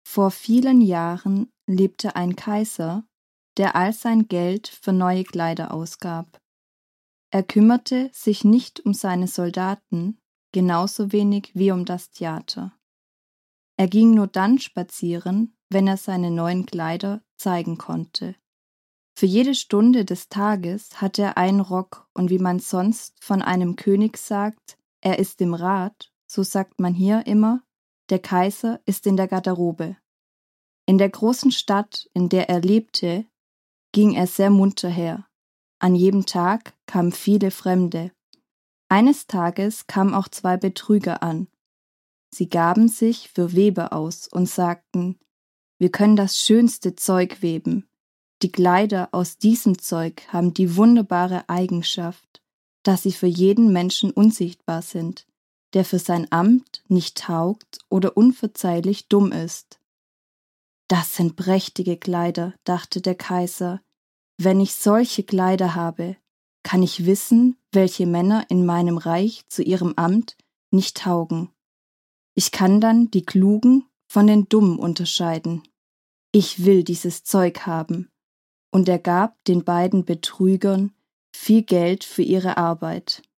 Vor vielen Jahren lebte ein Kaiser, der all sein Geld für neue Kleider ausgab. Er kümmerte sich nicht um seine Soldaten, genauso wenig wie um das Theater. Er ging nur dann spazieren, wenn er seine neuen Kleider zeigen konnte. Für jede Stunde des Tages hatte er einen Rock, und wie man sonst von einem König sagt, er ist im Rat, so sagt man hier immer, der Kaiser ist in der Garderobe. In der großen Stadt, in der er lebte, ging er sehr munter her. An jedem Tag kamen viele Fremde. Eines Tages kamen auch 2 Betrüger an. Sie gaben sich für Weber aus und sagten, wir können das schönste Zeug weben. Die Kleider aus diesem Zeug haben die wunderbare Eigenschaft, dass sie für jeden Menschen unsichtbar sind, der für sein Amt nicht taugt oder unverzeihlich dumm ist. Das sind prächtige Kleider, dachte der Kaiser. Wenn ich solche Kleider habe, kann ich wissen, welche Männer in meinem Reich zu ihrem Amt nicht taugen. Ich kann dann die Klugen von den Dummen unterscheiden. Ich will dieses Zeug haben. Und er gab den beiden Betrügern viel Geld für ihre Arbeit.